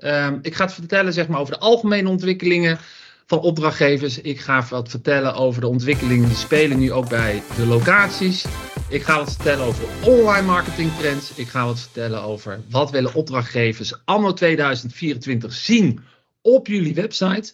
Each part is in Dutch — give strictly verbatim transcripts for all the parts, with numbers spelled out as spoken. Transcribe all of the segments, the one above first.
Um, ik ga het vertellen zeg maar, over de algemene ontwikkelingen van opdrachtgevers. Ik ga wat vertellen over de ontwikkelingen die spelen nu ook bij de locaties. Ik ga wat vertellen over online marketing trends. Ik ga wat vertellen over wat willen opdrachtgevers anno tweeduizend vierentwintig zien op jullie website.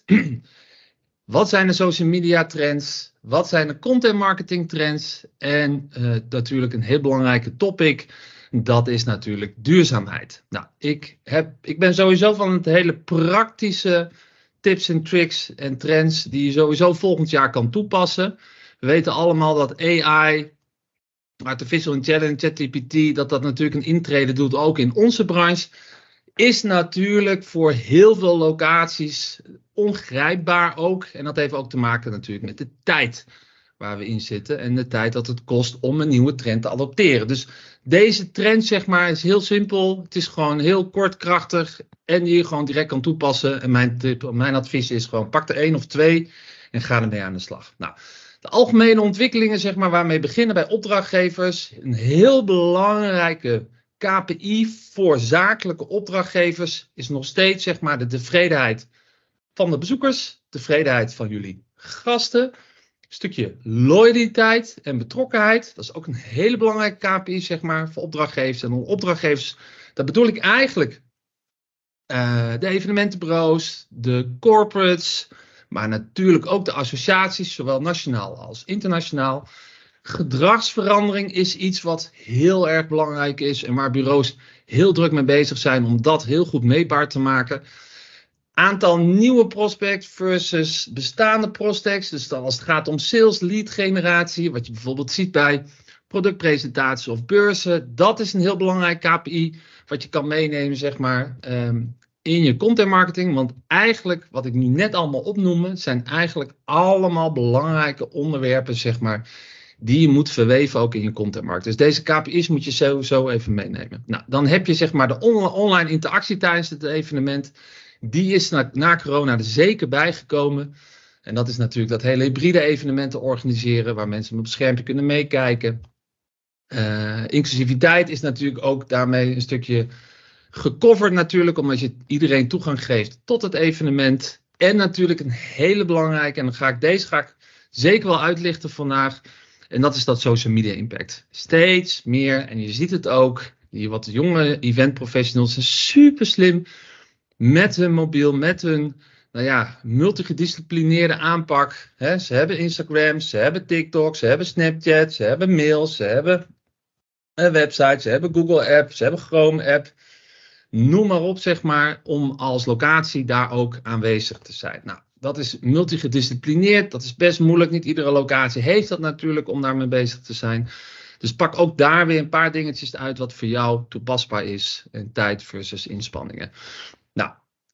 Wat zijn de social media trends? Wat zijn de content marketing trends? En uh, natuurlijk een heel belangrijke topic. Dat is natuurlijk duurzaamheid. Nou, ik, heb, ik ben sowieso van het hele praktische tips en tricks en trends die je sowieso volgend jaar kan toepassen. We weten allemaal dat A I, Artificial Intelligence, ChatGPT, dat dat natuurlijk een intrede doet ook in onze branche. Is natuurlijk voor heel veel locaties ongrijpbaar ook. En dat heeft ook te maken natuurlijk met de tijd waar we in zitten. En de tijd dat het kost om een nieuwe trend te adopteren. Dus deze trend zeg maar is heel simpel. Het is gewoon heel kort, krachtig. En die je gewoon direct kan toepassen. En mijn, tip, mijn advies is gewoon pak er één of twee. En ga ermee aan de slag. Nou, de algemene ontwikkelingen zeg maar waarmee beginnen bij opdrachtgevers. Een heel belangrijke K P I voor zakelijke opdrachtgevers is nog steeds zeg maar de tevredenheid van de bezoekers, tevredenheid van jullie gasten, een stukje loyaliteit en betrokkenheid. Dat is ook een hele belangrijke K P I zeg maar voor opdrachtgevers. En opdrachtgevers, dat bedoel ik eigenlijk uh, de evenementenbureaus, de corporates, maar natuurlijk ook de associaties, zowel nationaal als internationaal. Gedragsverandering is iets wat heel erg belangrijk is en waar bureaus heel druk mee bezig zijn om dat heel goed meetbaar te maken. Aantal nieuwe prospects versus bestaande prospects. Dus dan als het gaat om sales, lead generatie, wat je bijvoorbeeld ziet bij productpresentaties of beurzen. Dat is een heel belangrijk K P I wat je kan meenemen zeg maar um, in je content marketing. Want eigenlijk wat ik nu net allemaal opnoem zijn eigenlijk allemaal belangrijke onderwerpen zeg maar die je moet verweven ook in je contentmarkt. Dus deze K P I's moet je sowieso even meenemen. Nou, dan heb je zeg maar de on- online interactie tijdens het evenement. Die is na, na corona er zeker bijgekomen. En dat is natuurlijk dat hele hybride evenementen organiseren, waar mensen op het schermpje kunnen meekijken. Uh, inclusiviteit is natuurlijk ook daarmee een stukje gecoverd natuurlijk, omdat je iedereen toegang geeft tot het evenement. En natuurlijk een hele belangrijke, en dan ga ik deze ga ik zeker wel uitlichten vandaag. En dat is dat social media impact. Steeds meer, en je ziet het ook, die wat jonge event professionals zijn super slim met hun mobiel, met hun nou ja, multigedisciplineerde aanpak. He, ze hebben Instagram, ze hebben TikTok, ze hebben Snapchat, ze hebben mails, ze hebben een website, ze hebben Google app, ze hebben Chrome app. Noem maar op, zeg maar, om als locatie daar ook aanwezig te zijn. Nou, dat is multigedisciplineerd, dat is best moeilijk. Niet iedere locatie heeft dat natuurlijk om daarmee bezig te zijn. Dus pak ook daar weer een paar dingetjes uit wat voor jou toepasbaar is. En tijd versus inspanningen. Nou,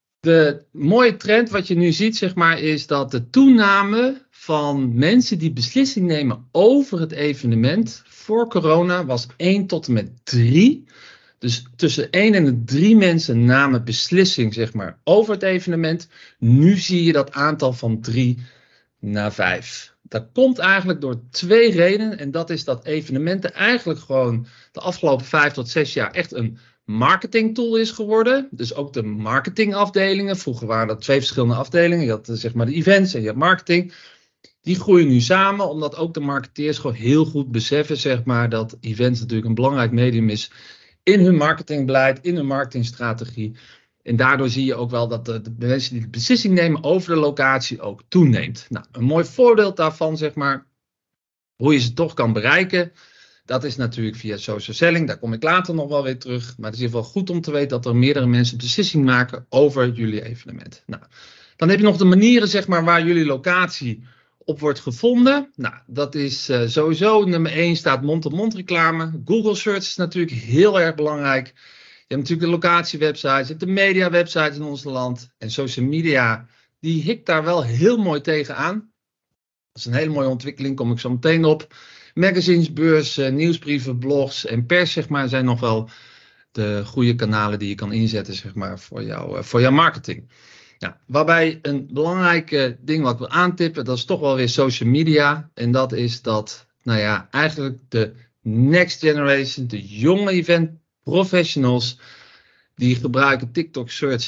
de mooie trend wat je nu ziet, zeg maar, is dat de toename van mensen die beslissing nemen over het evenement voor corona was één tot en met drie. Dus tussen één en de drie mensen namen beslissing zeg maar, over het evenement. Nu zie je dat aantal van drie naar vijf. Dat komt eigenlijk door twee redenen. En dat is dat evenementen eigenlijk gewoon de afgelopen vijf tot zes jaar echt een marketingtool is geworden. Dus ook de marketingafdelingen. Vroeger waren dat twee verschillende afdelingen. Je had zeg maar de events en je had marketing. Die groeien nu samen, omdat ook de marketeers gewoon heel goed beseffen zeg maar, dat events natuurlijk een belangrijk medium is in hun marketingbeleid, in hun marketingstrategie. En daardoor zie je ook wel dat de, de mensen die de beslissing nemen over de locatie ook toeneemt. Nou, een mooi voorbeeld daarvan, zeg maar, hoe je ze toch kan bereiken, dat is natuurlijk via social selling. Daar kom ik later nog wel weer terug. Maar het is in ieder geval goed om te weten dat er meerdere mensen beslissing maken over jullie evenement. Nou, dan heb je nog de manieren, zeg maar, waar jullie locatie op wordt gevonden. Nou, dat is uh, sowieso nummer één staat mond-op-mond reclame. Google Search is natuurlijk heel erg belangrijk. Je hebt natuurlijk de locatiewebsites, je hebt de media websites in ons land. En social media, die hikt daar wel heel mooi tegenaan. Dat is een hele mooie ontwikkeling, kom ik zo meteen op. Magazines, beurzen, nieuwsbrieven, blogs en pers, zeg maar, zijn nog wel de goede kanalen die je kan inzetten, zeg maar, voor, jou, uh, voor jouw marketing. Nou, waarbij een belangrijke ding wat ik wil aantippen, dat is toch wel weer social media. En dat is dat, nou ja, eigenlijk de next generation, de jonge event professionals, die gebruiken TikTok Search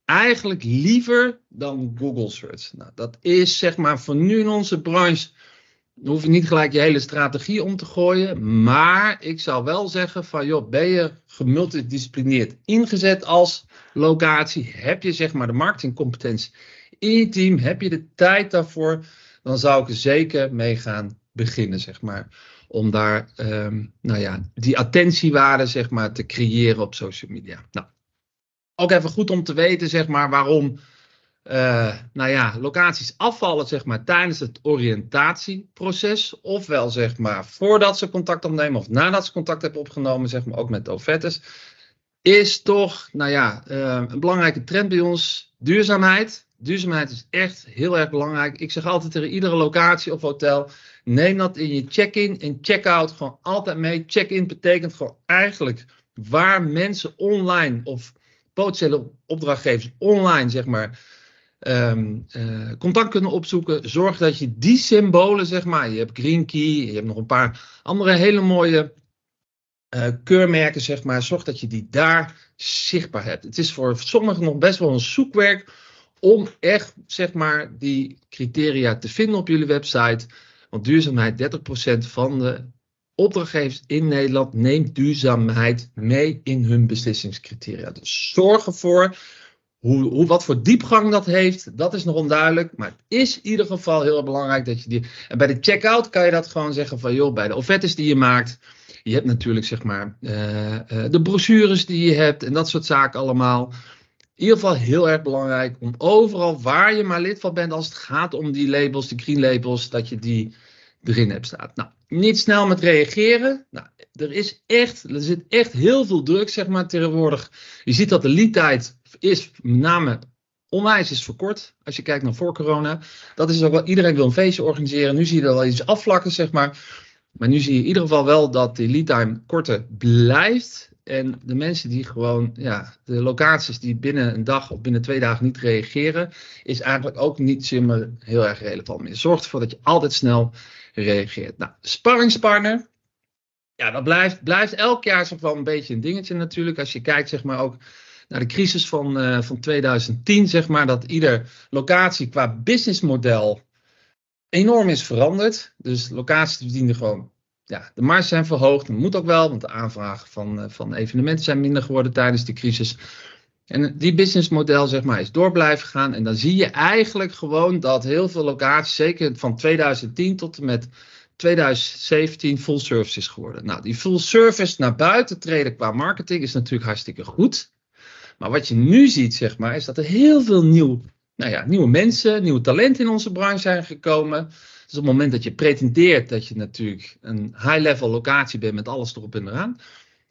eigenlijk liever dan Google Search. Nou, dat is zeg maar voor nu in onze branche, dan hoef je niet gelijk je hele strategie om te gooien. Maar ik zou wel zeggen van, joh, ben je gemultidisciplineerd ingezet als locatie? Heb je zeg maar de marketingcompetentie in je team? Heb je de tijd daarvoor? Dan zou ik er zeker mee gaan beginnen, zeg maar. Om daar, um, nou ja, die attentiewaarde, zeg maar, te creëren op social media. Nou, ook even goed om te weten, zeg maar, waarom, uh, nou ja, locaties afvallen, zeg maar, tijdens het oriëntatieproces. Ofwel, zeg maar, voordat ze contact opnemen of nadat ze contact hebben opgenomen, zeg maar, ook met de offertes. Is toch, nou ja, uh, een belangrijke trend bij ons, duurzaamheid. Duurzaamheid is echt heel erg belangrijk. Ik zeg altijd tegen iedere locatie of hotel, neem dat in je check-in en check-out gewoon altijd mee. Check-in betekent gewoon eigenlijk waar mensen online of potentiële opdrachtgevers online, zeg maar, um, uh, contact kunnen opzoeken. Zorg dat je die symbolen, zeg maar, je hebt Green Key, je hebt nog een paar andere hele mooie uh, keurmerken, zeg maar. Zorg dat je die daar zichtbaar hebt. Het is voor sommigen nog best wel een zoekwerk om echt, zeg maar, die criteria te vinden op jullie website. Want duurzaamheid, dertig procent van de opdrachtgevers in Nederland neemt duurzaamheid mee in hun beslissingscriteria. Dus zorg ervoor, hoe, hoe, wat voor diepgang dat heeft, dat is nog onduidelijk. Maar het is in ieder geval heel belangrijk dat je die... En bij de checkout kan je dat gewoon zeggen van, joh, bij de offertes die je maakt, je hebt natuurlijk, zeg maar, uh, uh, de brochures die je hebt en dat soort zaken allemaal. In ieder geval heel erg belangrijk om overal waar je maar lid van bent, als het gaat om die labels, die green labels, dat je die erin hebt staan. Nou, niet snel met reageren. Nou, er is echt, er zit echt heel veel druk, zeg maar, tegenwoordig. Je ziet dat de leadtijd is, met name onwijs is verkort, als je kijkt naar voor corona. Dat is ook wel, iedereen wil een feestje organiseren. Nu zie je er wel iets afvlakken, zeg maar. Maar nu zie je in ieder geval wel dat die leadtime korter blijft. En de mensen die gewoon, ja, de locaties die binnen een dag of binnen twee dagen niet reageren, is eigenlijk ook niet zomaar heel erg relevant meer. Zorg ervoor dat je altijd snel reageert. Nou, sparringspartner, ja, dat blijft, blijft elk jaar zo wel een beetje een dingetje natuurlijk. Als je kijkt, zeg maar, ook naar de crisis van, uh, van tweeduizend tien, zeg maar, dat ieder locatie qua businessmodel enorm is veranderd. Dus locaties verdienen gewoon, ja, de marges zijn verhoogd. Dat moet ook wel, want de aanvragen van, uh, van evenementen zijn minder geworden tijdens de crisis. En die businessmodel, zeg maar, is door blijven gaan. En dan zie je eigenlijk gewoon dat heel veel locaties, zeker van tweeduizend tien tot en met tweeduizend zeventien, full service is geworden. Nou, die full service naar buiten treden qua marketing is natuurlijk hartstikke goed. Maar wat je nu ziet, zeg maar, is dat er heel veel nieuw, nou ja, nieuwe mensen, nieuwe talenten in onze branche zijn gekomen. Dus op het moment dat je pretendeert dat je natuurlijk een high-level locatie bent met alles erop en eraan.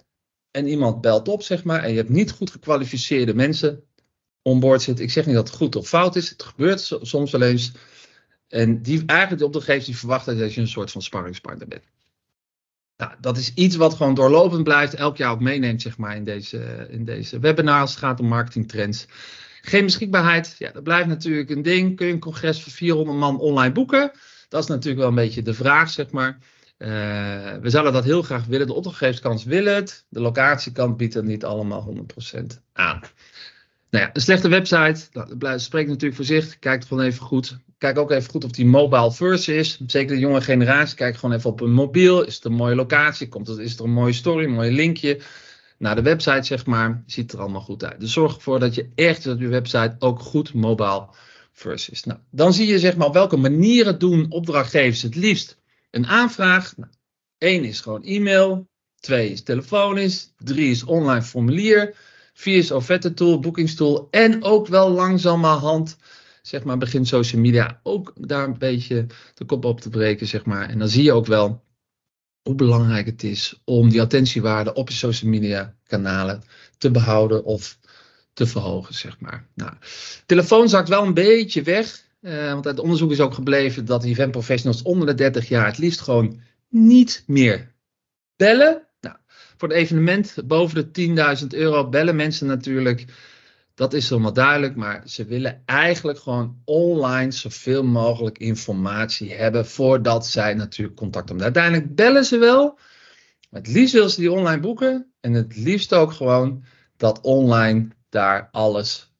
En iemand belt op, zeg maar, en je hebt niet goed gekwalificeerde mensen onboard zitten. Ik zeg niet dat het goed of fout is. Het gebeurt soms wel eens. En die, eigenlijk de opdrachtgevers die verwachten dat je een soort van sparringspartner bent. Nou, dat is iets wat gewoon doorlopend blijft. Elk jaar ook meeneemt, zeg maar, in deze, in deze webinars. Als het gaat om marketingtrends. Geen beschikbaarheid. Ja, dat blijft natuurlijk een ding. Kun je een congres voor vierhonderd man online boeken? Dat is natuurlijk wel een beetje de vraag, zeg maar. Uh, we zouden dat heel graag willen. De opdrachtgeverskant wil het. De locatiekant biedt het niet allemaal honderd procent aan. Nou ja, een slechte website. Dat spreekt natuurlijk voor zich. Kijk gewoon even goed. Kijk ook even goed of die mobile first is. Zeker de jonge generatie. Kijk gewoon even op een mobiel. Is het een mooie locatie? Komt het, is er een mooie story? Een mooi linkje naar de website, zeg maar. Ziet er allemaal goed uit. Dus zorg ervoor dat je echt dat je website ook goed mobile first is. Nou, dan zie je, zeg maar, op welke manieren doen opdrachtgevers het liefst een aanvraag. Nou, één is gewoon e-mail. Twee is telefonisch. Drie is online formulier. Vier is offerte tool, boekingstool. En ook wel langzamerhand, zeg maar, begint social media ook daar een beetje de kop op te breken, zeg maar. En dan zie je ook wel hoe belangrijk het is om die attentiewaarde op je social media kanalen te behouden of te verhogen, zeg maar. Nou, telefoon zakt wel een beetje weg. Uh, want uit onderzoek is ook gebleven dat event professionals onder de dertig jaar het liefst gewoon niet meer bellen. Nou, voor het evenement boven de tienduizend euro bellen mensen natuurlijk. Dat is helemaal duidelijk, maar ze willen eigenlijk gewoon online zoveel mogelijk informatie hebben voordat zij natuurlijk contact hebben. Uiteindelijk bellen ze wel, maar het liefst willen ze die online boeken en het liefst ook gewoon dat online daar alles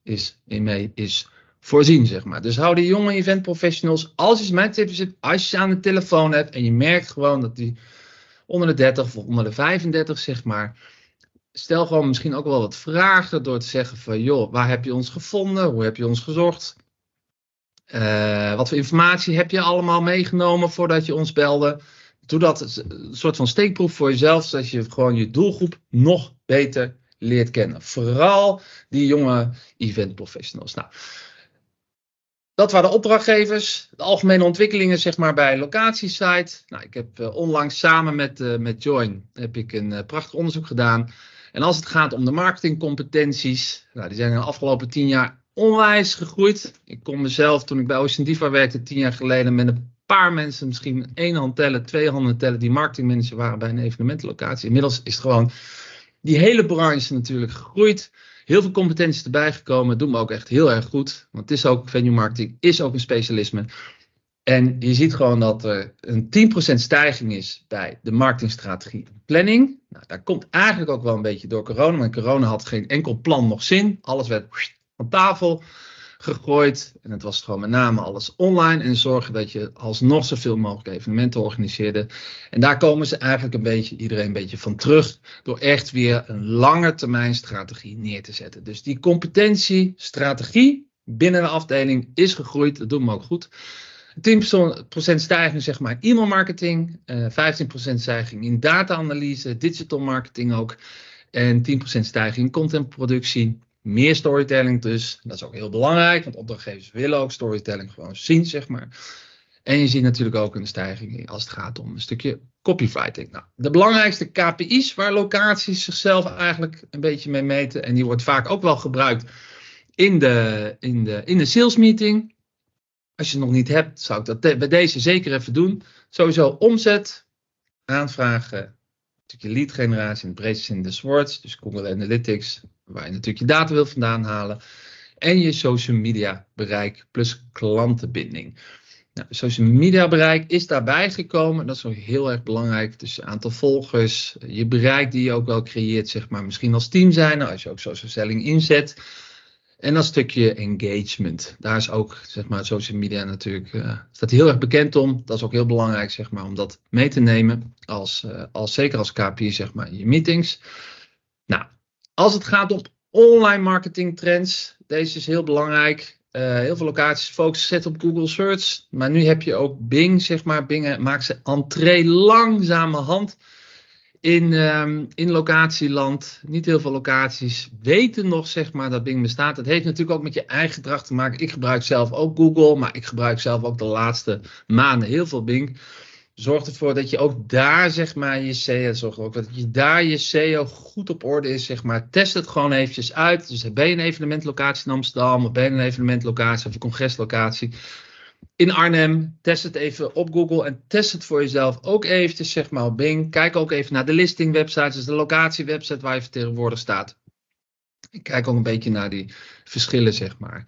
is, in mee is voorzien, zeg maar. Dus hou die jonge event professionals, als je mijn tip zit, als je ze aan de telefoon hebt en je merkt gewoon dat die onder de dertig of onder de vijfendertig, zeg maar, stel gewoon misschien ook wel wat vragen door te zeggen van, joh, waar heb je ons gevonden? Hoe heb je ons gezocht? Uh, wat voor informatie heb je allemaal meegenomen voordat je ons belde? Doe dat een soort van steekproef voor jezelf, zodat je gewoon je doelgroep nog beter leert kennen. Vooral die jonge event professionals. Nou, dat waren de opdrachtgevers, de algemene ontwikkelingen, zeg maar, bij locatiesite. Nou, ik heb uh, onlangs samen met, uh, met Join heb ik een uh, prachtig onderzoek gedaan. En als het gaat om de marketingcompetenties, nou, die zijn in de afgelopen tien jaar onwijs gegroeid. Ik kon mezelf, toen ik bij Ocean Diva werkte, tien jaar geleden, met een paar mensen, misschien één hand tellen, twee handen tellen, die marketingmanager waren bij een evenementenlocatie. Inmiddels is het gewoon die hele branche natuurlijk gegroeid. Heel veel competenties erbij gekomen. Dat doen we ook echt heel erg goed. Want het is ook, venue marketing is ook een specialisme. En je ziet gewoon dat er een tien procent stijging is bij de marketingstrategie planning. Nou, dat komt eigenlijk ook wel een beetje door corona. Want corona had geen enkel plan nog zin. Alles werd van tafel gegooid. En het was gewoon met name alles online. En zorgen dat je alsnog zoveel mogelijk evenementen organiseerde. En daar komen ze eigenlijk een beetje, iedereen een beetje van terug. Door echt weer een lange termijn strategie neer te zetten. Dus die competentie, strategie binnen de afdeling is gegroeid. Dat doen we ook goed. tien procent stijging, zeg maar, in e-mail marketing. Uh, vijftien procent stijging in data-analyse, digital marketing ook. En tien procent stijging in contentproductie. Meer storytelling dus. Dat is ook heel belangrijk, want opdrachtgevers willen ook storytelling gewoon zien, zeg maar. En je ziet natuurlijk ook een stijging als het gaat om een stukje copywriting. Nou, de belangrijkste K P I's waar locaties zichzelf eigenlijk een beetje mee meten. En die wordt vaak ook wel gebruikt in de, in de, in de sales meeting. Als je het nog niet hebt, zou ik dat de, bij deze zeker even doen. Sowieso omzet, aanvragen, natuurlijk je lead generatie in het breedste zin des woords. Dus Google Analytics, waar je natuurlijk je data wil vandaan halen. En je social media bereik plus klantenbinding. Nou, social media bereik is daarbij gekomen. Dat is ook heel erg belangrijk. Dus aantal volgers, je bereik die je ook wel creëert, zeg maar, misschien als team zijn. Als je ook social selling inzet. En dat stukje engagement. Daar is ook, zeg maar, social media natuurlijk, uh, staat heel erg bekend om. Dat is ook heel belangrijk, zeg maar, om dat mee te nemen. Als, uh, als, zeker als K P I, zeg maar, in je meetings. Nou, als het gaat om online marketing trends. Deze is heel belangrijk. Uh, heel veel locaties focussen zetten op Google Search. Maar nu heb je ook Bing, zeg maar. Bing maakt zijn entree langzamerhand in, um, in locatieland. Niet heel veel locaties weten nog, zeg maar, dat Bing bestaat. Dat heeft natuurlijk ook met je eigen gedrag te maken. Ik gebruik zelf ook Google, maar ik gebruik zelf ook de laatste maanden heel veel Bing. Zorg ervoor dat je ook daar, zeg maar, je S E O, zorg ook dat je daar je S E O goed op orde is, zeg maar. Test het gewoon eventjes uit. Dus ben je een evenementlocatie in Amsterdam, of ben je een evenementlocatie of een congreslocatie in Arnhem, test het even op Google en test het voor jezelf ook eventjes, zeg maar, op Bing. Kijk ook even naar de listing websites, dus de locatiewebsite waar je vertegenwoordigd staat. Ik kijk ook een beetje naar die verschillen, zeg maar.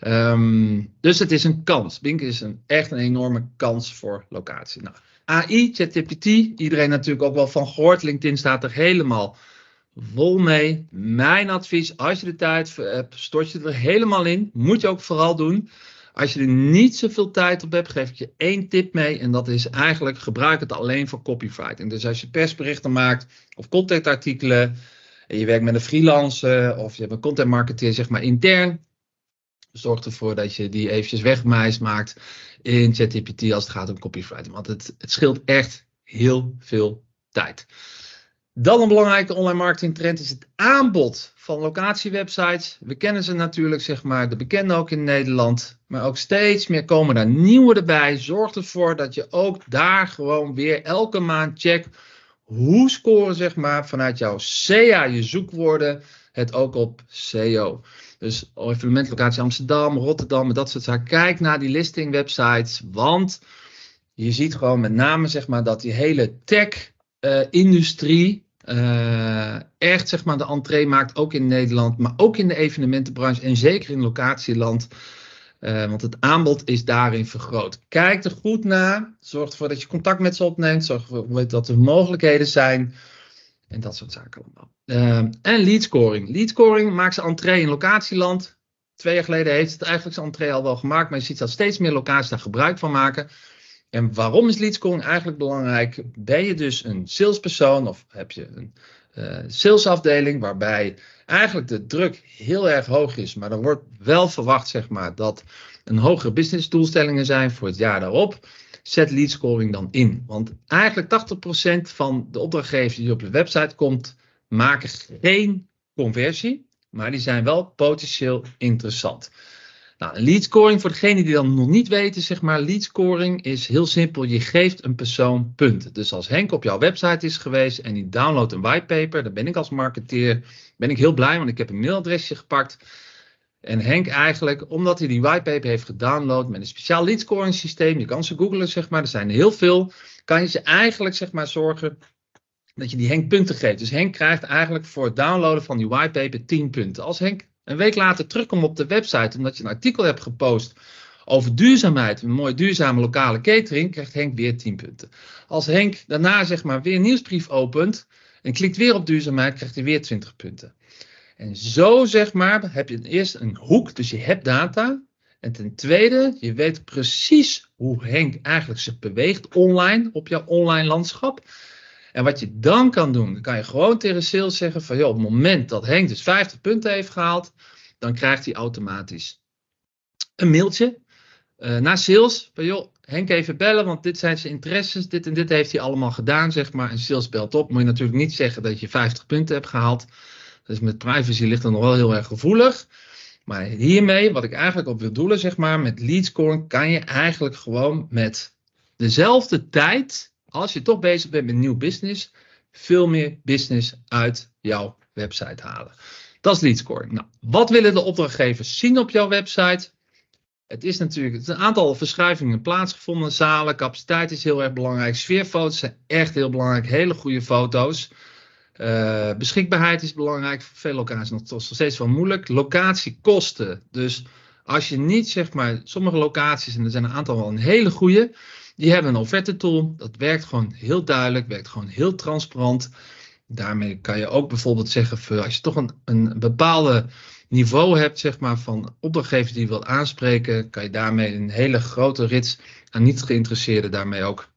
Um, dus het is een kans. Bing is een, echt een enorme kans voor locatie. Nou, A I, ChatGPT, iedereen natuurlijk ook wel van gehoord. LinkedIn staat er helemaal vol mee. Mijn advies, als je de tijd hebt, stort je er helemaal in. Moet je ook vooral doen. Als je er niet zoveel tijd op hebt, geef ik je één tip mee. En dat is eigenlijk, gebruik het alleen voor copywriting. Dus als je persberichten maakt of contactartikelen, en je werkt met een freelancer of je hebt een content marketeer, zeg maar, intern, zorg ervoor dat je die eventjes wegmeist maakt in ChatGPT als het gaat om copywriting. Want het, het scheelt echt heel veel tijd. Dan een belangrijke online marketing trend is het aanbod van locatiewebsites. We kennen ze natuurlijk, zeg maar, de bekende ook in Nederland. Maar ook steeds meer komen daar nieuwe erbij. Zorg ervoor dat je ook daar gewoon weer elke maand checkt. Hoe scoren, zeg maar, vanuit jouw S E A, je zoekwoorden, het ook op S E O. Dus evenementlocatie Amsterdam, Rotterdam, dat soort zaken. Kijk naar die listing websites, want je ziet gewoon met name, zeg maar, dat die hele tech-industrie uh, uh, echt, zeg maar, de entree maakt, ook in Nederland, maar ook in de evenementenbranche en zeker in locatieland. Uh, want het aanbod is daarin vergroot. Kijk er goed naar. Zorg ervoor dat je contact met ze opneemt. Zorg ervoor dat er mogelijkheden zijn. En dat soort zaken allemaal. Uh, en lead scoring. Lead scoring maakt zijn entree in locatieland. Twee jaar geleden heeft het eigenlijk zijn entree al wel gemaakt, maar je ziet dat steeds meer locaties daar gebruik van maken. En waarom is lead scoring eigenlijk belangrijk? Ben je dus een salespersoon of heb je een uh, salesafdeling waarbij eigenlijk de druk heel erg hoog is, maar er wordt wel verwacht, zeg maar, dat een hogere business doelstellingen zijn voor het jaar daarop. Zet lead scoring dan in. Want eigenlijk tachtig procent van de opdrachtgevers die op je website komt, maken geen conversie, maar die zijn wel potentieel interessant. Nou, lead scoring, voor degenen die dan nog niet weten, zeg maar, lead scoring is heel simpel. Je geeft een persoon punten. Dus als Henk op jouw website is geweest en die downloadt een whitepaper, dan ben ik als marketeer ben ik heel blij, want ik heb een mailadresje gepakt. En Henk eigenlijk, omdat hij die whitepaper heeft gedownload met een speciaal lead scoring systeem, je kan ze googlen, zeg maar, er zijn er heel veel, kan je ze eigenlijk, zeg maar, zorgen dat je die Henk punten geeft. Dus Henk krijgt eigenlijk voor het downloaden van die whitepaper tien punten. Als Henk een week later terugkomt op de website, omdat je een artikel hebt gepost over duurzaamheid, een mooie duurzame lokale catering, krijgt Henk weer tien punten. Als Henk daarna, zeg maar, weer een nieuwsbrief opent en klikt weer op duurzaamheid, krijgt hij weer twintig punten. En zo, zeg maar, heb je eerst een hoek, dus je hebt data. En ten tweede, je weet precies hoe Henk eigenlijk zich beweegt online, op jouw online landschap. En wat je dan kan doen, dan kan je gewoon tegen sales zeggen van, joh, op het moment dat Henk dus vijftig punten heeft gehaald, dan krijgt hij automatisch een mailtje uh, naar sales. Van, joh, Henk even bellen, want dit zijn zijn interesses, dit en dit heeft hij allemaal gedaan, zeg maar. En sales belt op, moet je natuurlijk niet zeggen dat je vijftig punten hebt gehaald. Dus met privacy ligt dat nog wel heel erg gevoelig. Maar hiermee, wat ik eigenlijk op wil doelen, zeg maar, met lead scoring, kan je eigenlijk gewoon met dezelfde tijd, als je toch bezig bent met nieuw business, veel meer business uit jouw website halen. Dat is lead scoring. Nou, wat willen de opdrachtgevers zien op jouw website? Het is natuurlijk, het is een aantal verschuivingen plaatsgevonden. Zalen, capaciteit is heel erg belangrijk. Sfeerfoto's zijn echt heel belangrijk. Hele goede foto's. Uh, beschikbaarheid is belangrijk. Voor veel locaties nog, nog steeds wel moeilijk. Locatiekosten. Dus als je niet, zeg maar, sommige locaties, en er zijn een aantal wel een hele goede, die hebben een offerte tool. Dat werkt gewoon heel duidelijk, werkt gewoon heel transparant. Daarmee kan je ook bijvoorbeeld zeggen, voor, als je toch een, een bepaalde niveau hebt, zeg maar, van opdrachtgevers die je wilt aanspreken, kan je daarmee een hele grote rits aan niet geïnteresseerden daarmee ook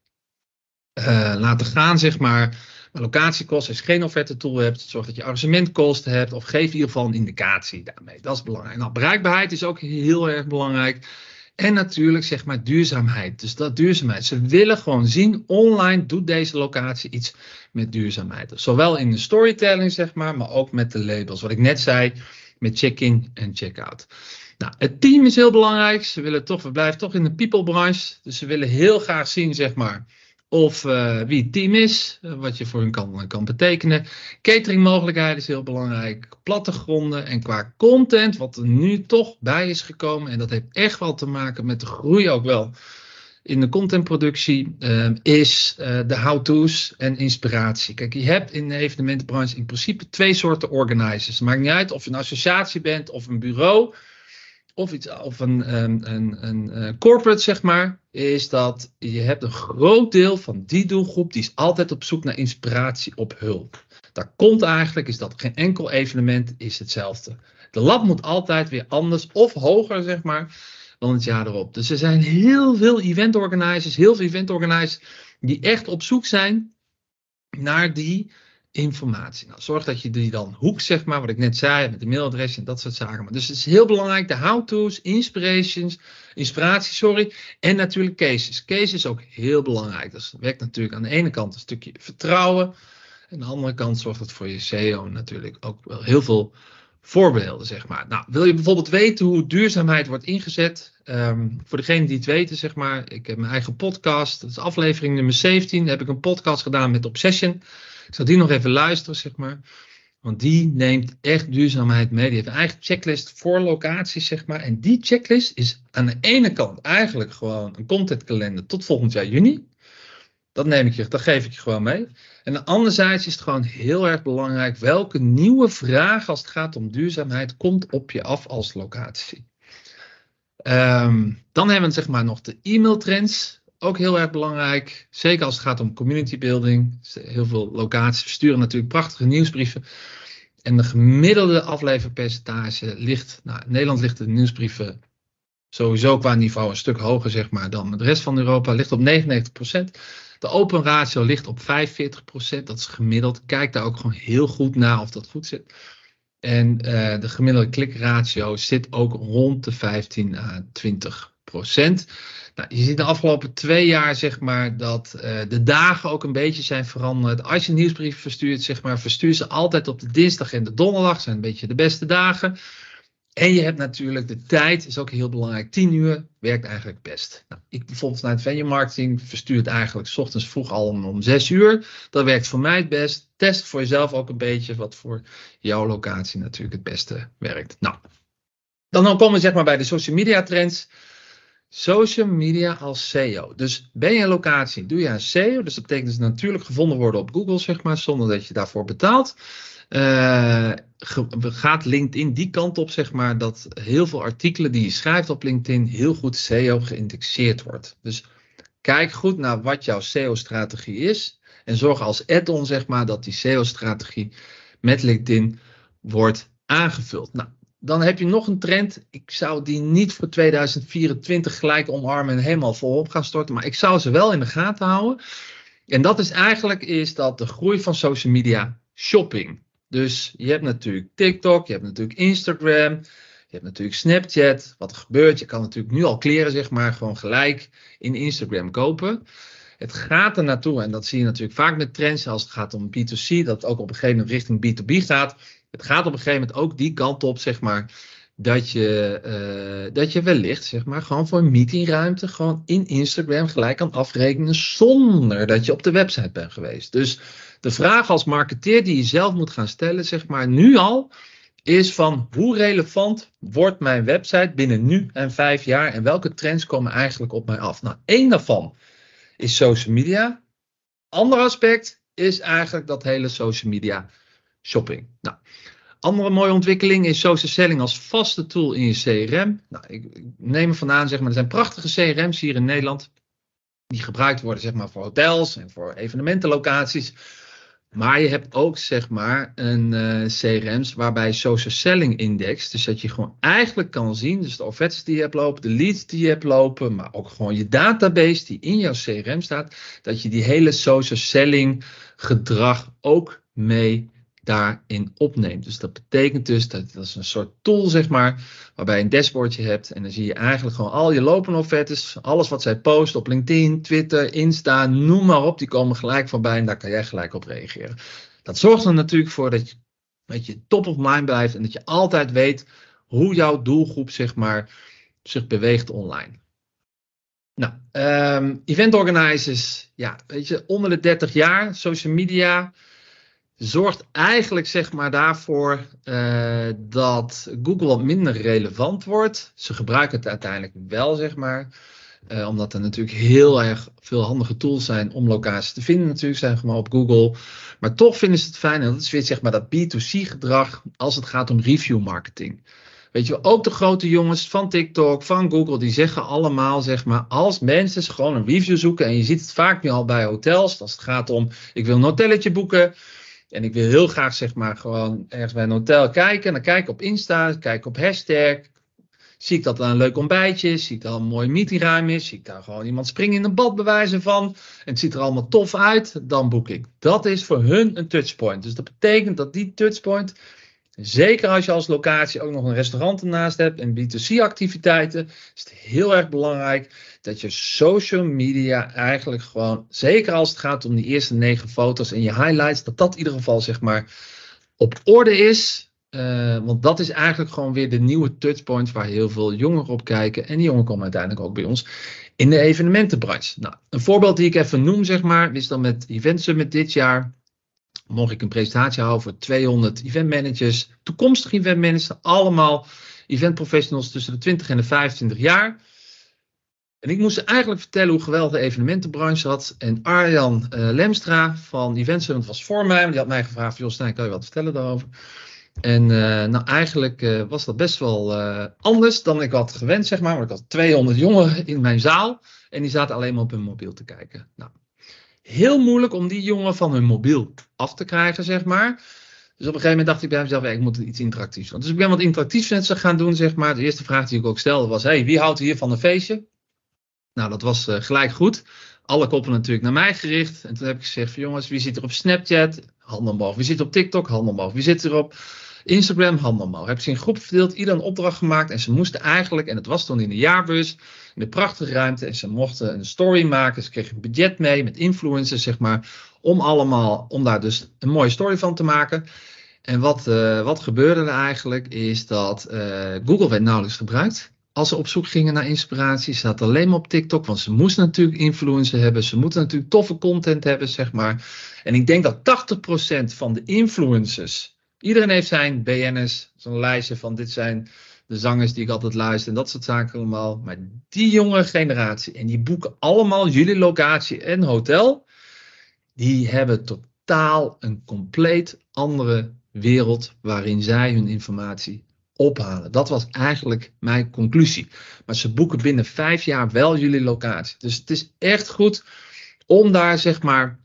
uh, laten gaan, zeg maar. Maar locatiekosten, als je geen offerte tool hebt, zorg dat je arrangementkosten hebt, of geef in ieder geval een indicatie daarmee. Dat is belangrijk. Nou, bereikbaarheid is ook heel erg belangrijk. En natuurlijk, zeg maar, duurzaamheid. Dus dat duurzaamheid. Ze willen gewoon zien, online doet deze locatie iets met duurzaamheid. Dus zowel in de storytelling, zeg maar, maar ook met de labels. Wat ik net zei, met check-in en check-out. Nou, het team is heel belangrijk. Ze willen toch, we blijven toch in de people branche. Dus ze willen heel graag zien, zeg maar, of uh, wie het team is, uh, wat je voor hun kan, kan betekenen. Cateringmogelijkheden is heel belangrijk. Plattegronden en qua content, wat er nu toch bij is gekomen. En dat heeft echt wel te maken met de groei ook wel in de contentproductie. Uh, is uh, de how-to's en inspiratie. Kijk, je hebt in de evenementenbranche in principe twee soorten organizers. Het maakt niet uit of je een associatie bent of een bureau. Of, iets, of een, een, een, een, een corporate, zeg maar, is dat je hebt een groot deel van die doelgroep, die is altijd op zoek naar inspiratie op hulp. Daar komt eigenlijk, is dat geen enkel evenement is hetzelfde. De lat moet altijd weer anders of hoger, zeg maar, dan het jaar erop. Dus er zijn heel veel event organizers, heel veel event organizers die echt op zoek zijn naar die informatie. Nou, zorg dat je die dan hoekt, zeg maar, wat ik net zei, met de mailadres en dat soort zaken. Maar dus het is heel belangrijk, de how-to's, inspirations, inspiratie, sorry, en natuurlijk cases. Cases is ook heel belangrijk. Dat werkt natuurlijk aan de ene kant een stukje vertrouwen, en aan de andere kant zorgt het voor je S E O natuurlijk ook wel heel veel voorbeelden, zeg maar. Nou, wil je bijvoorbeeld weten hoe duurzaamheid wordt ingezet? Um, voor degenen die het weten, zeg maar, ik heb mijn eigen podcast, dat is aflevering nummer zeventien, daar heb ik een podcast gedaan met Obsession. Ik zal die nog even luisteren, zeg maar. Want die neemt echt duurzaamheid mee. Die heeft een eigen checklist voor locaties, zeg maar. En die checklist is aan de ene kant eigenlijk gewoon een contentkalender tot volgend jaar juni. Dat neem ik je, dat geef ik je gewoon mee. En anderzijds is het gewoon heel erg belangrijk welke nieuwe vraag als het gaat om duurzaamheid komt op je af als locatie. Um, dan hebben we zeg maar nog de e-mailtrends. Ook heel erg belangrijk, zeker als het gaat om community building. Heel veel locaties versturen natuurlijk prachtige nieuwsbrieven. En de gemiddelde afleverpercentage ligt, nou, in Nederland ligt de nieuwsbrieven sowieso qua niveau een stuk hoger, zeg maar, dan de rest van Europa, ligt op negenennegentig procent. De open ratio ligt op vijfenveertig procent, dat is gemiddeld. Kijk daar ook gewoon heel goed naar of dat goed zit. En uh, de gemiddelde klikratio zit ook rond de vijftien à twintig procent. Nou, je ziet de afgelopen twee jaar, zeg maar, dat uh, de dagen ook een beetje zijn veranderd. Als je een nieuwsbrief verstuurt, zeg maar, verstuur ze altijd op de dinsdag en de donderdag. Dat zijn een beetje de beste dagen. En je hebt natuurlijk de tijd, is ook heel belangrijk. tien uur werkt eigenlijk best. Nou, ik bijvoorbeeld vanuit venue marketing verstuur het eigenlijk 's ochtends vroeg al om, om zes uur. Dat werkt voor mij het best. Test voor jezelf ook een beetje wat voor jouw locatie natuurlijk het beste werkt. Nou, dan komen we zeg maar bij de social media trends. Social media als S E O. Dus ben je een locatie, doe je een S E O. Dus dat betekent dus natuurlijk gevonden worden op Google, zeg maar, zonder dat je daarvoor betaalt. Uh, gaat LinkedIn die kant op, zeg maar, dat heel veel artikelen die je schrijft op LinkedIn heel goed S E O geïndexeerd wordt. Dus kijk goed naar wat jouw S E O-strategie is en zorg als add-on, zeg maar, dat die S E O-strategie met LinkedIn wordt aangevuld. Nou, dan heb je nog een trend. Ik zou die niet voor tweeduizend vierentwintig gelijk omarmen en helemaal volop gaan storten, maar ik zou ze wel in de gaten houden. En dat is eigenlijk is dat de groei van social media shopping. Dus je hebt natuurlijk TikTok, je hebt natuurlijk Instagram, je hebt natuurlijk Snapchat. Wat er gebeurt, je kan natuurlijk nu al kleren, zeg maar, gewoon gelijk in Instagram kopen. Het gaat er naartoe, en dat zie je natuurlijk vaak met trends als het gaat om B twee C, dat het ook op een gegeven moment richting B twee B gaat. Het gaat op een gegeven moment ook die kant op, zeg maar, dat je, uh, dat je wellicht, zeg maar, gewoon voor een meetingruimte gewoon in Instagram gelijk kan afrekenen zonder dat je op de website bent geweest. Dus de vraag als marketeer die je zelf moet gaan stellen, zeg maar, nu al, is van hoe relevant wordt mijn website binnen nu en vijf jaar en welke trends komen eigenlijk op mij af? Nou, één daarvan is social media. Ander aspect is eigenlijk dat hele social media shopping. Nou, andere mooie ontwikkeling is social selling als vaste tool in je C R M. Nou, ik, ik neem ervan aan, zeg maar, er zijn prachtige C R M's hier in Nederland die gebruikt worden, zeg maar, voor hotels en voor evenementenlocaties. Maar je hebt ook, zeg maar, een uh, C R M's waarbij social selling index, dus dat je gewoon eigenlijk kan zien, dus de offertes die je hebt lopen, de leads die je hebt lopen, maar ook gewoon je database die in jouw C R M staat, dat je die hele social selling gedrag ook mee daarin opneemt. Dus dat betekent dus, dat, dat is een soort tool, zeg maar, waarbij je een dashboardje hebt en dan zie je eigenlijk gewoon al je lopende offertes, alles wat zij posten op LinkedIn, Twitter, Insta, noem maar op, die komen gelijk voorbij en daar kan jij gelijk op reageren. Dat zorgt er natuurlijk voor dat je, dat je top of mind blijft en dat je altijd weet hoe jouw doelgroep, zeg maar, zich beweegt online. Nou, um, event organizers, ja, weet je, onder de dertig jaar, social media zorgt eigenlijk, zeg maar, daarvoor uh, dat Google wat minder relevant wordt. Ze gebruiken het uiteindelijk wel, zeg maar. Uh, omdat er natuurlijk heel erg veel handige tools zijn om locaties te vinden. Natuurlijk zijn gewoon op Google. Maar toch vinden ze het fijn. En dat is weer, zeg maar, dat B twee C gedrag als het gaat om review marketing. Weet je, ook de grote jongens van TikTok, van Google, die zeggen allemaal, zeg maar, als mensen gewoon een review zoeken. En je ziet het vaak nu al bij hotels. Als het gaat om, ik wil een hotelletje boeken. En ik wil heel graag, zeg maar, gewoon ergens bij een hotel kijken. Dan kijk ik op Insta, kijk op hashtag. Zie ik dat daar een leuk ontbijtje is. Zie ik dat er een mooi meetingruim is. Zie ik daar gewoon iemand springen in een bad bewijzen van. En het ziet er allemaal tof uit. Dan boek ik. Dat is voor hun een touchpoint. Dus dat betekent dat die touchpoint, zeker als je als locatie ook nog een restaurant ernaast hebt en B twee C activiteiten, is het heel erg belangrijk dat je social media eigenlijk gewoon, zeker als het gaat om die eerste negen foto's en je highlights, dat dat in ieder geval, zeg maar, op orde is. Uh, want dat is eigenlijk gewoon weer de nieuwe touchpoint waar heel veel jongeren op kijken. En die jongeren komen uiteindelijk ook bij ons in de evenementenbranche. Nou, een voorbeeld die ik even noem, zeg maar, is dan met Event Summit dit jaar. Mocht ik een presentatie houden voor tweehonderd eventmanagers, toekomstige eventmanagers, allemaal eventprofessionals tussen de twintig en de vijfentwintig jaar. En ik moest ze eigenlijk vertellen hoe geweldig de evenementenbranche had. En Arjan uh, Lemstra van Event Summit was voor mij. Die had mij gevraagd, joh Stijn, kan je wat vertellen daarover? En uh, nou eigenlijk uh, was dat best wel uh, anders dan ik had gewend, zeg maar. Want ik had tweehonderd jongeren in mijn zaal en die zaten alleen maar op hun mobiel te kijken. Nou, heel moeilijk om die jongeren van hun mobiel af te krijgen, zeg maar. Dus op een gegeven moment dacht ik bij mezelf, ja, ik moet iets interactiefs doen. Dus ik ben wat interactiefs met ze gaan doen, zeg maar. De eerste vraag die ik ook stelde was, hey, wie houdt hier van een feestje? Nou, dat was uh, gelijk goed. Alle koppen natuurlijk naar mij gericht. En toen heb ik gezegd van jongens, wie zit er op Snapchat? Handen omhoog. Wie zit er op TikTok? Handen omhoog. Wie zit er op Instagram? Handen omhoog. Heb ze in groep verdeeld, ieder een opdracht gemaakt. En ze moesten eigenlijk, en het was toen in de jaarbus, in de prachtige ruimte. En ze mochten een story maken. Ze kregen een budget mee met influencers, zeg maar. Om allemaal, om daar dus een mooie story van te maken. En wat, uh, wat gebeurde er eigenlijk, is dat uh, Google werd nauwelijks gebruikt. Als ze op zoek gingen naar inspiratie, ze zaten alleen maar op TikTok, want ze moesten natuurlijk influencer hebben, ze moeten natuurlijk toffe content hebben, zeg maar. En ik denk dat tachtig procent van de influencers, iedereen heeft zijn B N'ers, zo'n lijstje van dit zijn de zangers die ik altijd luister en dat soort zaken allemaal. Maar die jonge generatie, en die boeken allemaal jullie locatie en hotel, die hebben totaal een compleet andere wereld waarin zij hun informatie ophalen. Dat was eigenlijk mijn conclusie. Maar ze boeken binnen vijf jaar wel jullie locatie. Dus het is echt goed om daar zeg maar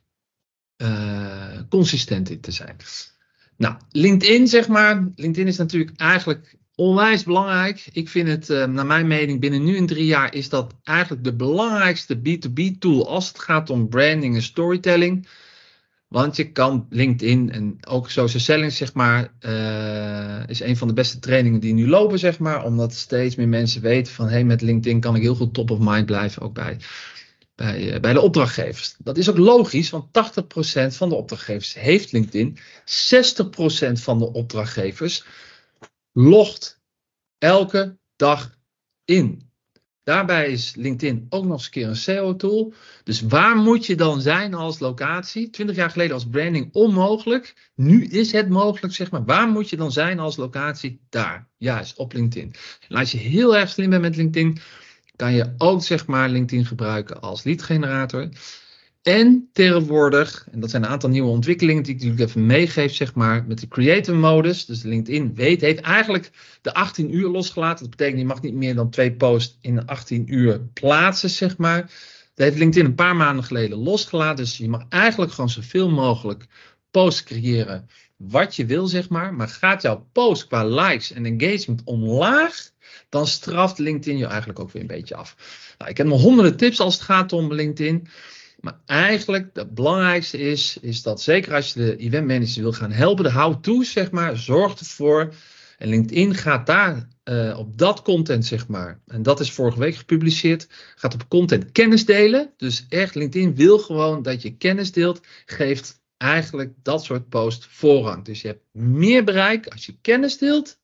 uh, consistent in te zijn. Nou, LinkedIn zeg maar. LinkedIn is natuurlijk eigenlijk onwijs belangrijk. Ik vind het, uh, naar mijn mening, binnen nu en drie jaar is dat eigenlijk de belangrijkste B twee B tool als het gaat om branding en storytelling. Want je kan LinkedIn en ook social selling, zeg maar, uh, is een van de beste trainingen die nu lopen, zeg maar. Omdat steeds meer mensen weten van, hé, hey, met LinkedIn kan ik heel goed top of mind blijven, ook bij, bij, uh, bij de opdrachtgevers. Dat is ook logisch, want tachtig procent van de opdrachtgevers heeft LinkedIn. zestig procent van de opdrachtgevers logt elke dag in. Daarbij is LinkedIn ook nog eens een keer een S E O-tool. Dus waar moet je dan zijn als locatie? twintig jaar geleden was branding onmogelijk. Nu is het mogelijk, zeg maar. Waar moet je dan zijn als locatie? Daar, juist, op LinkedIn. En als je heel erg slim bent met LinkedIn, kan je ook, zeg maar, LinkedIn gebruiken als lead generator. En tegenwoordig, en dat zijn een aantal nieuwe ontwikkelingen die ik natuurlijk even meegeef, zeg maar, met de creator modus. Dus LinkedIn weet, heeft eigenlijk de achttien uur losgelaten. Dat betekent, je mag niet meer dan twee posts in achttien uur plaatsen, zeg maar. Dat heeft LinkedIn een paar maanden geleden losgelaten. Dus je mag eigenlijk gewoon zoveel mogelijk posts creëren wat je wil, zeg maar. Maar gaat jouw post qua likes en engagement omlaag, dan straft LinkedIn je eigenlijk ook weer een beetje af. Nou, ik heb nog honderden tips als het gaat om LinkedIn. Maar eigenlijk het belangrijkste is, is dat zeker als je de event manager wil gaan helpen, de how-to's, zeg maar, zorg ervoor. En LinkedIn gaat daar uh, op dat content, zeg maar, en dat is vorige week gepubliceerd, gaat op content kennis delen. Dus echt, LinkedIn wil gewoon dat je kennis deelt, geeft eigenlijk dat soort post voorrang. Dus je hebt meer bereik als je kennis deelt,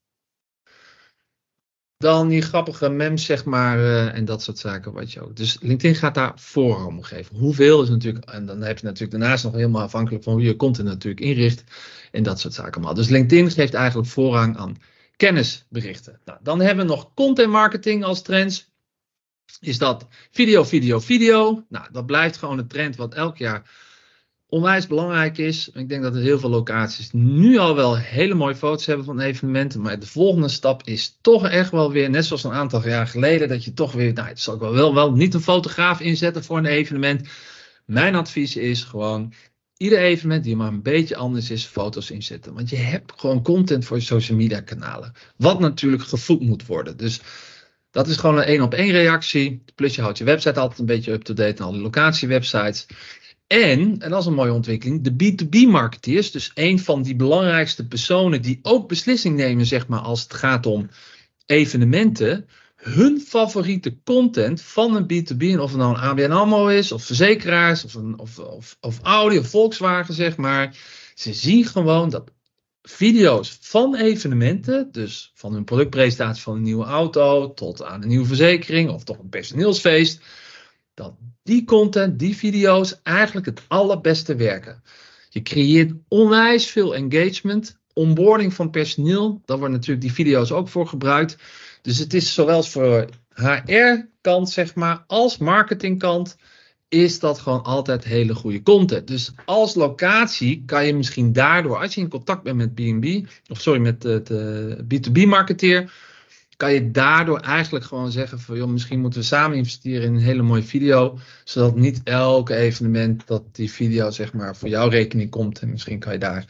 dan die grappige memes, zeg maar, uh, en dat soort zaken wat je ook. Dus LinkedIn gaat daar voorrang om geven. Hoeveel is natuurlijk, en dan heb je natuurlijk daarnaast nog helemaal afhankelijk van hoe je content natuurlijk inricht en dat soort zaken allemaal. Dus LinkedIn geeft eigenlijk voorrang aan kennisberichten. Nou, dan hebben we nog content marketing als trends. Is dat video, video, video. Nou, dat blijft gewoon een trend wat elk jaar onwijs belangrijk is. Ik denk dat er heel veel locaties nu al wel hele mooie foto's hebben van evenementen. Maar de volgende stap is toch echt wel weer, net zoals een aantal jaar geleden, dat je toch weer, nou, het zal ik wel, wel, wel niet een fotograaf inzetten voor een evenement. Mijn advies is gewoon, ieder evenement die maar een beetje anders is, foto's inzetten. Want je hebt gewoon content voor je social media kanalen. Wat natuurlijk gevoed moet worden. Dus dat is gewoon een één op één reactie. Plus je houdt je website altijd een beetje up-to-date en al die locatiewebsites. En, en dat is een mooie ontwikkeling, de B twee B marketeers, dus een van die belangrijkste personen die ook beslissing nemen, zeg maar, als het gaat om evenementen, hun favoriete content van een B twee B, of het nou een A B N AMRO is, of verzekeraars, of, een, of, of, of Audi, of Volkswagen, zeg maar. Ze zien gewoon dat video's van evenementen, dus van hun productpresentatie van een nieuwe auto, tot aan een nieuwe verzekering, of toch een personeelsfeest, dat die content, die video's eigenlijk het allerbeste werken. Je creëert onwijs veel engagement, onboarding van personeel, daar worden natuurlijk die video's ook voor gebruikt. Dus het is zowel voor H R-kant, zeg maar, als marketingkant, is dat gewoon altijd hele goede content. Dus als locatie kan je misschien daardoor, als je in contact bent met B en B, of sorry, met de, de B twee B-marketeer, kan je daardoor eigenlijk gewoon zeggen van, joh, misschien moeten we samen investeren in een hele mooie video, zodat niet elke evenement dat die video, zeg maar, voor jouw rekening komt. En misschien kan je daar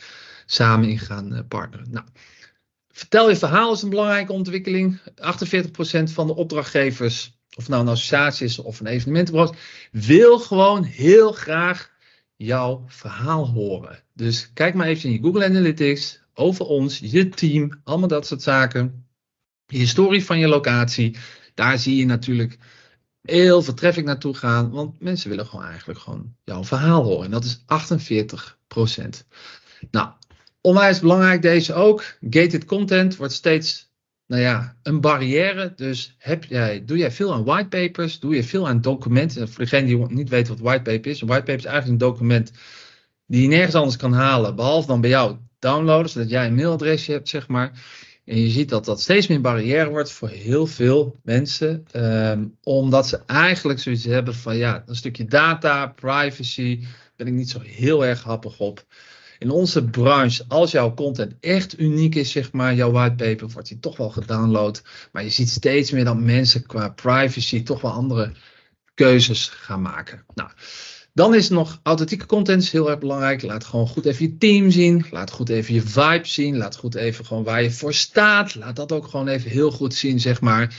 samen in gaan uh, partneren. Nou, vertel je verhaal is een belangrijke ontwikkeling. achtenveertig procent van de opdrachtgevers, of nou een associatie is of een evenementenbureau, wil gewoon heel graag jouw verhaal horen. Dus kijk maar even in je Google Analytics over ons, je team, allemaal dat soort zaken. De historie van je locatie, daar zie je natuurlijk heel veel traffic naartoe gaan, want mensen willen gewoon eigenlijk gewoon jouw verhaal horen. En dat is achtenveertig procent. Nou, onwijs belangrijk deze ook. Gated content wordt steeds, nou ja, een barrière. Dus heb jij, doe jij veel aan whitepapers, doe je veel aan documenten. Voor degene die niet weet wat whitepaper is. Een whitepaper is eigenlijk een document die je nergens anders kan halen, behalve dan bij jou downloaden, zodat jij een mailadresje hebt, zeg maar. En je ziet dat dat steeds meer barrière wordt voor heel veel mensen. Um, omdat ze eigenlijk zoiets hebben van, ja, een stukje data, privacy, ben ik niet zo heel erg happig op. In onze branche, als jouw content echt uniek is, zeg maar, jouw whitepaper, wordt die toch wel gedownload. Maar je ziet steeds meer dat mensen qua privacy toch wel andere keuzes gaan maken. Nou, dan is nog authentieke content is heel erg belangrijk. Laat gewoon goed even je team zien. Laat goed even je vibe zien. Laat goed even gewoon waar je voor staat. Laat dat ook gewoon even heel goed zien, zeg maar.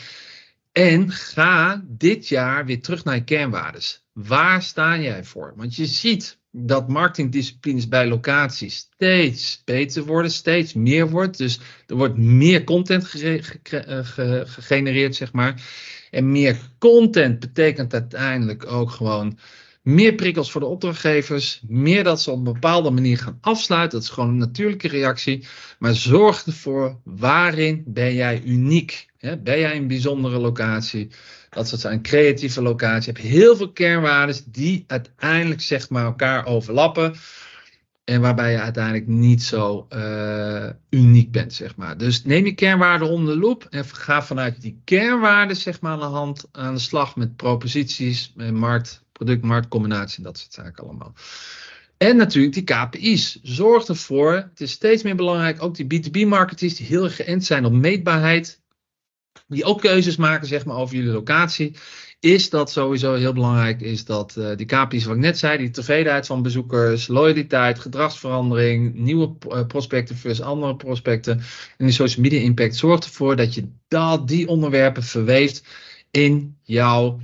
En ga dit jaar weer terug naar je kernwaardes. Waar sta jij voor? Want je ziet dat marketingdisciplines bij locaties steeds beter worden, steeds meer wordt. Dus er wordt meer content ge- ge- ge- gegenereerd, zeg maar. En meer content betekent uiteindelijk ook gewoon meer prikkels voor de opdrachtgevers. Meer dat ze op een bepaalde manier gaan afsluiten. Dat is gewoon een natuurlijke reactie. Maar zorg ervoor, waarin ben jij uniek? He, ben jij een bijzondere locatie? Dat soort zijn een creatieve locatie. Je hebt heel veel kernwaarden die uiteindelijk zeg maar elkaar overlappen. En waarbij je uiteindelijk niet zo uh, uniek bent, zeg maar. Dus neem je kernwaarden onder de loep. En ga vanuit die kernwaarden zeg maar aan de hand aan de slag met proposities, met markt, product, marktcombinatie en dat soort zaken allemaal. En natuurlijk die K P I's. Zorg ervoor, het is steeds meer belangrijk, ook die B twee B marketeers die heel erg geënt zijn op meetbaarheid. Die ook keuzes maken zeg maar, over jullie locatie, is dat sowieso heel belangrijk, is dat uh, die K P I's wat ik net zei, die tevredenheid van bezoekers, loyaliteit, gedragsverandering, nieuwe uh, prospecten versus andere prospecten en die social media impact, zorgt ervoor dat je dat, die onderwerpen verweeft in jouw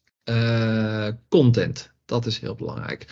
uh, content. Dat is heel belangrijk.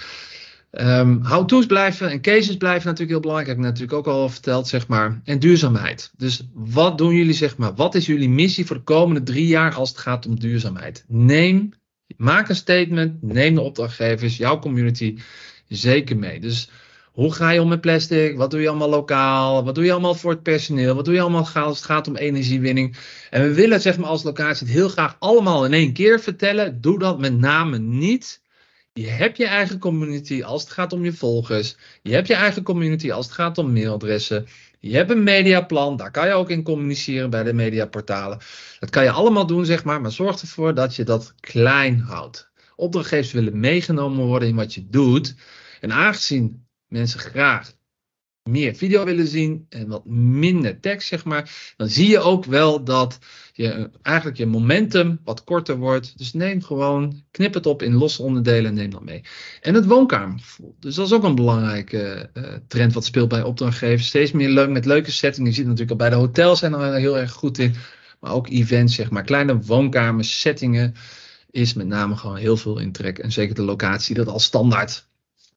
Um, how-to's blijven en cases blijven natuurlijk heel belangrijk. Heb ik natuurlijk ook al verteld, zeg maar. En duurzaamheid. Dus wat doen jullie, zeg maar? Wat is jullie missie voor de komende drie jaar als het gaat om duurzaamheid? Neem, maak een statement. Neem de opdrachtgevers, jouw community zeker mee. Dus hoe ga je om met plastic? Wat doe je allemaal lokaal? Wat doe je allemaal voor het personeel? Wat doe je allemaal als het gaat om energiewinning? En we willen, zeg maar, als locatie het heel graag allemaal in één keer vertellen. Doe dat met name niet. Je hebt je eigen community als het gaat om je volgers. Je hebt je eigen community als het gaat om mailadressen. Je hebt een mediaplan, daar kan je ook in communiceren bij de mediaportalen. Dat kan je allemaal doen, zeg maar, maar zorg ervoor dat je dat klein houdt. Opdrachtgevers willen meegenomen worden in wat je doet. En aangezien mensen graag meer video willen zien en wat minder tekst, zeg maar, dan zie je ook wel dat je eigenlijk je momentum wat korter wordt. Dus neem gewoon, knip het op in losse onderdelen en neem dat mee. En het woonkamergevoel. Dus dat is ook een belangrijke uh, trend wat speelt bij opdrachtgevers. Steeds meer leuk met leuke settingen. Je ziet natuurlijk al bij de hotels zijn er heel erg goed in. Maar ook events, zeg maar, kleine woonkamers, settingen is met name gewoon heel veel in trek. En zeker de locatie dat al standaard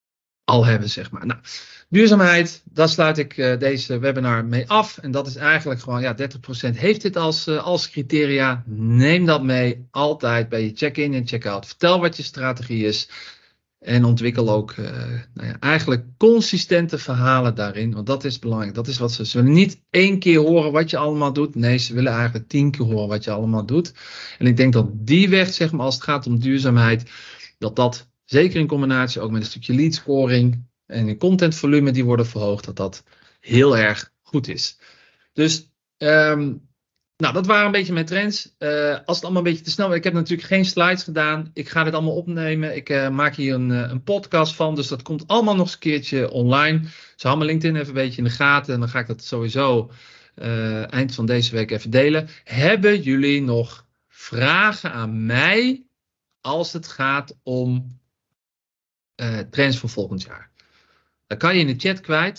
al hebben, zeg maar. Nou, duurzaamheid, daar sluit ik uh, deze webinar mee af. En dat is eigenlijk gewoon, ja, dertig procent heeft dit als, uh, als criteria. Neem dat mee, altijd bij je check-in en check-out. Vertel wat je strategie is. En ontwikkel ook uh, nou ja, eigenlijk consistente verhalen daarin. Want dat is belangrijk. Dat is wat ze, ze willen niet één keer horen wat je allemaal doet. Nee, ze willen eigenlijk tien keer horen wat je allemaal doet. En ik denk dat die weg, zeg maar, als het gaat om duurzaamheid, dat dat zeker in combinatie ook met een stukje lead scoring en in contentvolume die worden verhoogd, dat dat heel erg goed is. Dus, um, nou, dat waren een beetje mijn trends. Uh, als het allemaal een beetje te snel is, ik heb natuurlijk geen slides gedaan. Ik ga dit allemaal opnemen. Ik uh, maak hier een, uh, een podcast van, dus dat komt allemaal nog eens een keertje online. Dus hou mijn LinkedIn even een beetje in de gaten en dan ga ik dat sowieso uh, eind van deze week even delen. Hebben jullie nog vragen aan mij als het gaat om uh, trends voor volgend jaar? Dan kan je in de chat kwijt.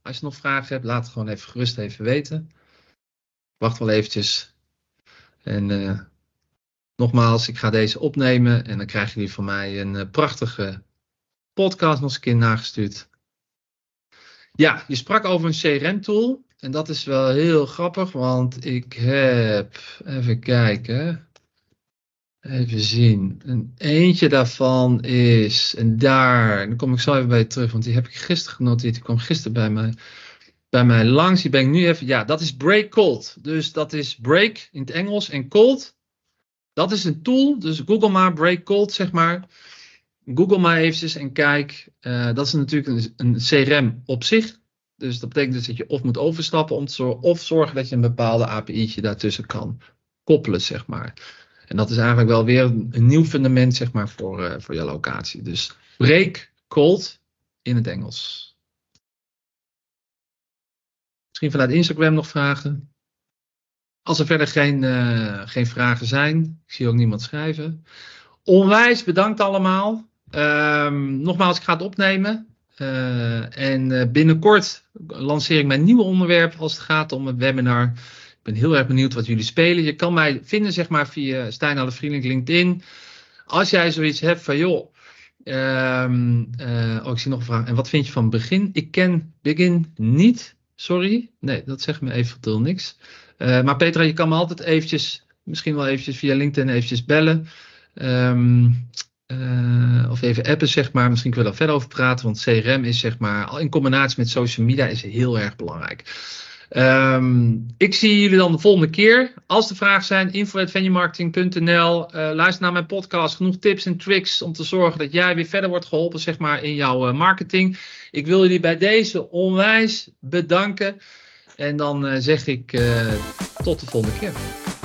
Als je nog vragen hebt, laat het gewoon even gerust even weten. Wacht wel eventjes. En uh, nogmaals, ik ga deze opnemen. En dan krijgen jullie van mij een uh, prachtige podcast nog eens een keer nagestuurd. Ja, je sprak over een C R M-tool. En dat is wel heel grappig, want ik heb... Even kijken. Even zien. Een eentje daarvan is... En daar, dan kom ik zo even bij je terug, want die heb ik gisteren genoteerd. Die kwam gisteren bij mij, bij mij langs. Die ben ik nu even... Ja, dat is Break Cold. Dus dat is Break in het Engels en Cold. Dat is een tool. Dus Google maar Break Cold, zeg maar. Google maar eventjes en kijk. Uh, dat is natuurlijk een, een C R M op zich. Dus dat betekent dus dat je of moet overstappen om te zorgen, of zorgen dat je een bepaalde A P I'tje daartussen kan koppelen, zeg maar. En dat is eigenlijk wel weer een, een nieuw fundament, zeg maar, voor, uh, voor je locatie. Dus Break Cold in het Engels. Misschien vanuit Instagram nog vragen. Als er verder geen, uh, geen vragen zijn, ik zie ook niemand schrijven. Onwijs bedankt allemaal. Um, nogmaals, ik ga het opnemen. Uh, en uh, binnenkort lanceer ik mijn nieuwe onderwerp als het gaat om een webinar. Ik ben heel erg benieuwd wat jullie spelen. Je kan mij vinden, zeg maar, via Stijn Allevriendelijk LinkedIn. Als jij zoiets hebt van, joh, um, uh, oh, ik zie nog een vraag. En wat vind je van Begin? Ik ken Begin niet, sorry. Nee, dat zegt me eventueel niks. Uh, maar Petra, je kan me altijd eventjes, misschien wel eventjes via LinkedIn eventjes bellen. Um, uh, of even appen, zeg maar. Misschien kunnen we daar verder over praten. Want C R M is, zeg maar, in combinatie met social media is heel erg belangrijk. Um, ik zie jullie dan de volgende keer. Als er vragen zijn, info at venue marketing punt n l. Uh, luister naar mijn podcast. Genoeg tips en tricks om te zorgen dat jij weer verder wordt geholpen, zeg maar, in jouw uh, marketing. Ik wil jullie bij deze onwijs bedanken. En dan uh, zeg ik uh, tot de volgende keer.